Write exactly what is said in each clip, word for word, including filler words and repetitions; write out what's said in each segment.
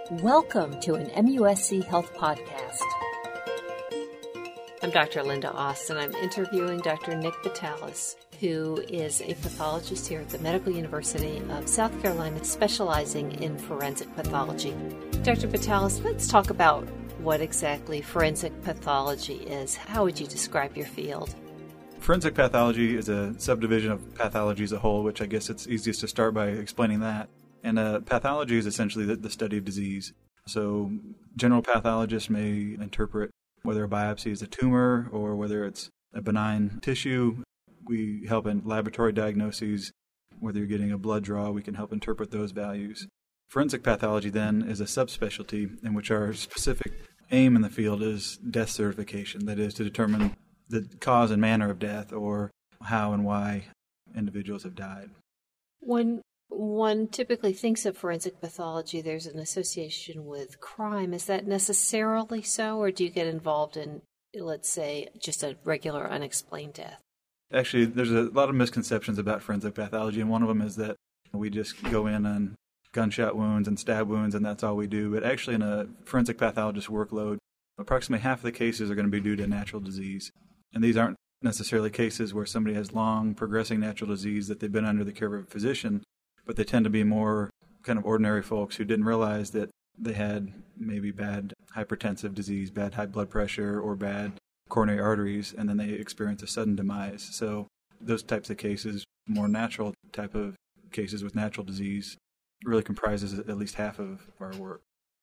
Welcome to an M U S C Health Podcast. I'm Doctor Linda Austin. I'm interviewing Doctor Nick Vitalis, who is a pathologist here at the Medical University of South Carolina, specializing in forensic pathology. Doctor Vitalis, let's talk about what exactly forensic pathology is. How would you describe your field? Forensic pathology is a subdivision of pathology as a whole, which I guess it's easiest to start by explaining that. And uh, pathology is essentially the, the study of disease. So general pathologists may interpret whether a biopsy is a tumor or whether it's a benign tissue. We help in laboratory diagnoses. Whether you're getting a blood draw, we can help interpret those values. Forensic pathology then is a subspecialty in which our specific aim in the field is death certification, that is to determine the cause and manner of death or how and why individuals have died. When one typically thinks of forensic pathology, there's an association with crime. Is that necessarily so, or do you get involved in, let's say, just a regular unexplained death? Actually, there's a lot of misconceptions about forensic pathology, and one of them is that we just go in on gunshot wounds and stab wounds, and that's all we do. But actually, in a forensic pathologist workload, approximately half of the cases are going to be due to natural disease. And these aren't necessarily cases where somebody has long progressing natural disease that they've been under the care of a physician, but they tend to be more kind of ordinary folks who didn't realize that they had maybe bad hypertensive disease, bad high blood pressure, or bad coronary arteries, and then they experience a sudden demise. So those types of cases, more natural type of cases with natural disease, really comprises at least half of our work.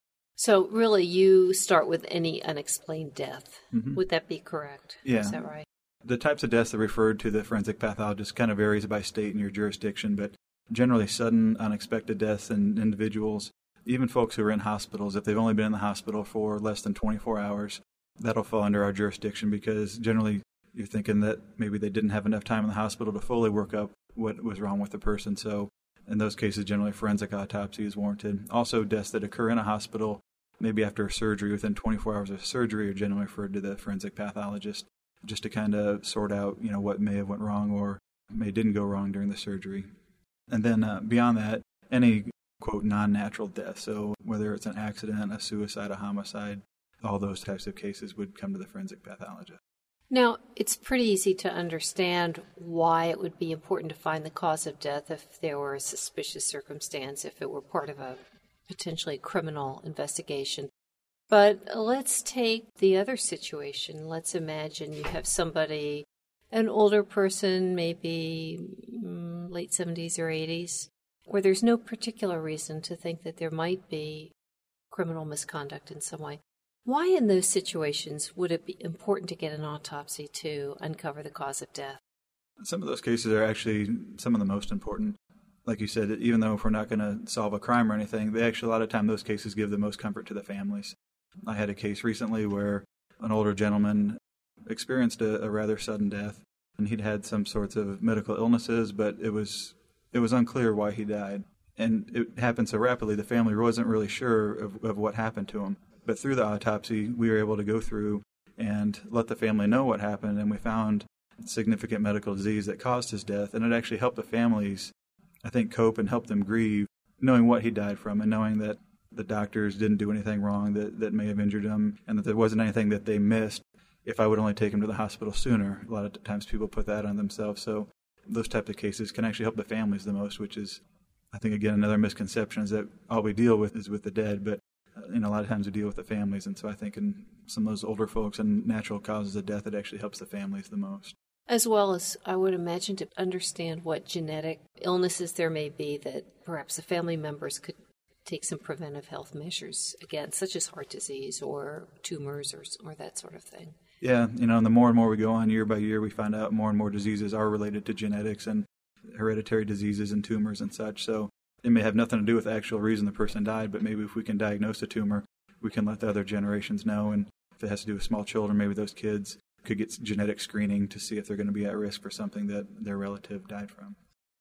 So really you start with any unexplained death. Mm-hmm. Would that be correct? Yeah. Is that right? The types of deaths that are referred to the forensic pathologist kind of varies by state and your jurisdiction, but generally sudden, unexpected deaths in individuals, even folks who are in hospitals, if they've only been in the hospital for less than twenty-four hours, that'll fall under our jurisdiction because generally you're thinking that maybe they didn't have enough time in the hospital to fully work up what was wrong with the person. So in those cases, generally forensic autopsy is warranted. Also, deaths that occur in a hospital, maybe after surgery, within twenty-four hours of surgery, are generally referred to the forensic pathologist just to kind of sort out, you know, what may have went wrong or may didn't go wrong during the surgery. And then uh, beyond that, any, quote, non-natural death, so whether it's an accident, a suicide, a homicide, all those types of cases would come to the forensic pathologist. Now, it's pretty easy to understand why it would be important to find the cause of death if there were a suspicious circumstance, if it were part of a potentially criminal investigation. But let's take the other situation. Let's imagine you have somebody, an older person, maybe mm, late seventies or eighties, where there's no particular reason to think that there might be criminal misconduct in some way. Why in those situations would it be important to get an autopsy to uncover the cause of death? Some of those cases are actually some of the most important. Like you said, even though if we're not going to solve a crime or anything, they actually, a lot of time, those cases give the most comfort to the families. I had a case recently where an older gentleman experienced a, a rather sudden death, and he'd had some sorts of medical illnesses, but it was it was unclear why he died. And it happened so rapidly, the family wasn't really sure of, of what happened to him. But through the autopsy, we were able to go through and let the family know what happened, and we found significant medical disease that caused his death, and it actually helped the families, I think, cope and help them grieve, knowing what he died from and knowing that the doctors didn't do anything wrong that, that may have injured him and that there wasn't anything that they missed if I would only take him to the hospital sooner. A lot of times people put that on themselves. So those types of cases can actually help the families the most, which is, I think, again, another misconception is that all we deal with is with the dead. But, you know, a lot of times we deal with the families. And so I think in some of those older folks and natural causes of death, it actually helps the families the most. As well as, I would imagine, to understand what genetic illnesses there may be that perhaps the family members could take some preventive health measures against, such as heart disease or tumors or or that sort of thing. Yeah, you know, and the more and more we go on year by year, we find out more and more diseases are related to genetics and hereditary diseases and tumors and such. So it may have nothing to do with the actual reason the person died, but maybe if we can diagnose a tumor, we can let the other generations know. And if it has to do with small children, maybe those kids could get genetic screening to see if they're going to be at risk for something that their relative died from.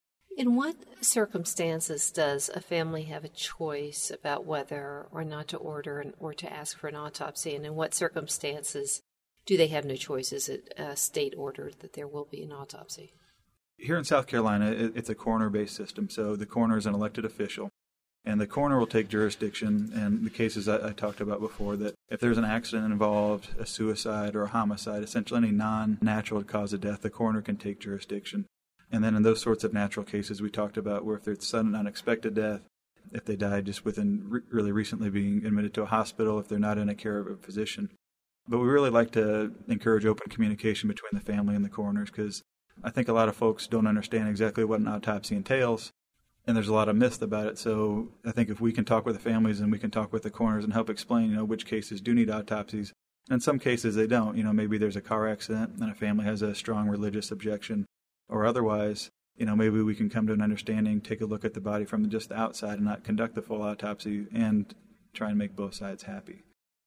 In what circumstances does a family have a choice about whether or not to order an, or to ask for an autopsy? And in what circumstances do they have no choice? Is it a state ordered that there will be an autopsy? Here in South Carolina, it's a coroner-based system, so the coroner is an elected official. And the coroner will take jurisdiction, and the cases I, I talked about before, that if there's an accident involved, a suicide or a homicide, essentially any non-natural cause of death, the coroner can take jurisdiction. And then in those sorts of natural cases we talked about, where if there's sudden unexpected death, if they died just within re- really recently being admitted to a hospital, if they're not in a care of a physician. But we really like to encourage open communication between the family and the coroners, because I think a lot of folks don't understand exactly what an autopsy entails. And there's a lot of myth about it. So I think if we can talk with the families and we can talk with the coroners and help explain, you know, which cases do need autopsies. In some cases they don't. You know, maybe there's a car accident and a family has a strong religious objection. Or otherwise, you know, maybe we can come to an understanding, take a look at the body from just the outside and not conduct the full autopsy and try and make both sides happy.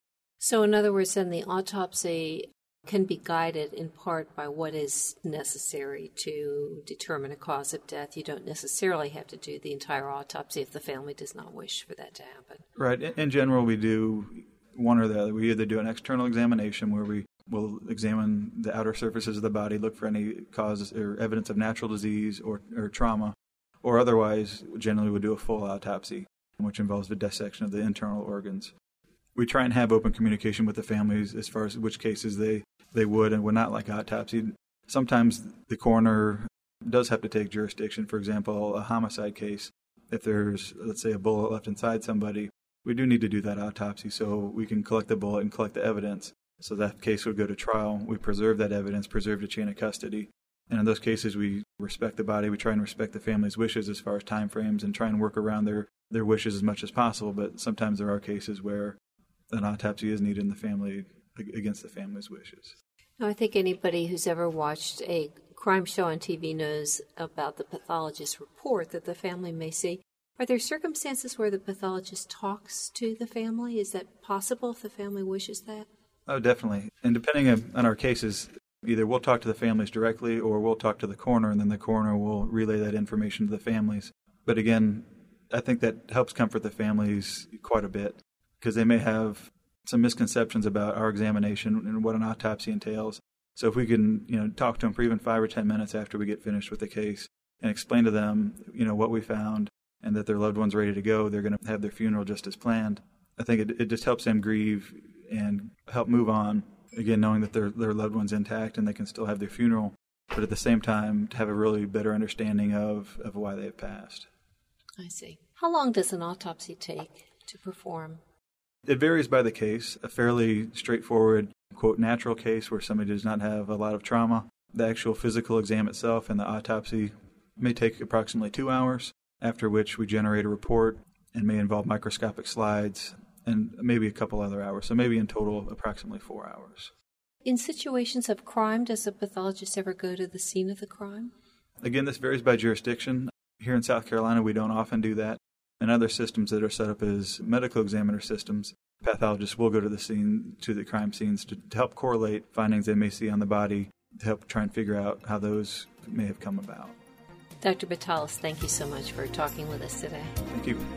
So in other words, then the autopsy can be guided in part by what is necessary to determine a cause of death. You don't necessarily have to do the entire autopsy if the family does not wish for that to happen. Right. In general, we do one or the other. We either do an external examination where we will examine the outer surfaces of the body, look for any causes or evidence of natural disease or, or trauma, or otherwise generally we'll do a full autopsy, which involves the dissection of the internal organs. We try and have open communication with the families as far as which cases they, they would and would not like autopsy. Sometimes the coroner does have to take jurisdiction. For example, a homicide case, if there's, let's say, a bullet left inside somebody, we do need to do that autopsy so we can collect the bullet and collect the evidence. So that case would go to trial. We preserve that evidence, preserve the chain of custody. And in those cases, we respect the body. We try and respect the family's wishes as far as time frames and try and work around their, their wishes as much as possible. But sometimes there are cases where an autopsy is needed in the family against the family's wishes. Now, I think anybody who's ever watched a crime show on T V knows about the pathologist's report that the family may see. Are there circumstances where the pathologist talks to the family? Is that possible if the family wishes that? Oh, definitely. And depending on our cases, either we'll talk to the families directly or we'll talk to the coroner, and then the coroner will relay that information to the families. But again, I think that helps comfort the families quite a bit, because they may have some misconceptions about our examination and what an autopsy entails. So if we can, you know, talk to them for even five or ten minutes after we get finished with the case and explain to them, you know, what we found and that their loved one's ready to go, they're going to have their funeral just as planned. I think it, it just helps them grieve and help move on, again, knowing that their their loved one's intact and they can still have their funeral, but at the same time to have a really better understanding of, of why they have passed. I see. How long does an autopsy take to perform? It varies by the case. A fairly straightforward, quote, natural case where somebody does not have a lot of trauma, the actual physical exam itself and the autopsy may take approximately two hours, after which we generate a report and may involve microscopic slides and maybe a couple other hours. So maybe in total approximately four hours. In situations of crime, does a pathologist ever go to the scene of the crime? Again, this varies by jurisdiction. Here in South Carolina, we don't often do that. In other systems that are set up as medical examiner systems, pathologists will go to the scene, to the crime scenes, to, to help correlate findings they may see on the body, to help try and figure out how those may have come about. Doctor Batalis, thank you so much for talking with us today. Thank you.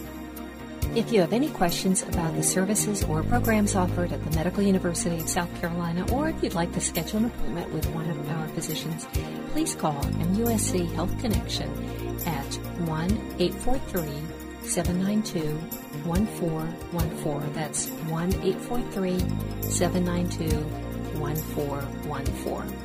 If you have any questions about the services or programs offered at the Medical University of South Carolina, or if you'd like to schedule an appointment with one of our physicians, please call M U S C Health Connection at one eight four three, seven nine two, one four one four. That's one eight four three, seven nine two, one four one four.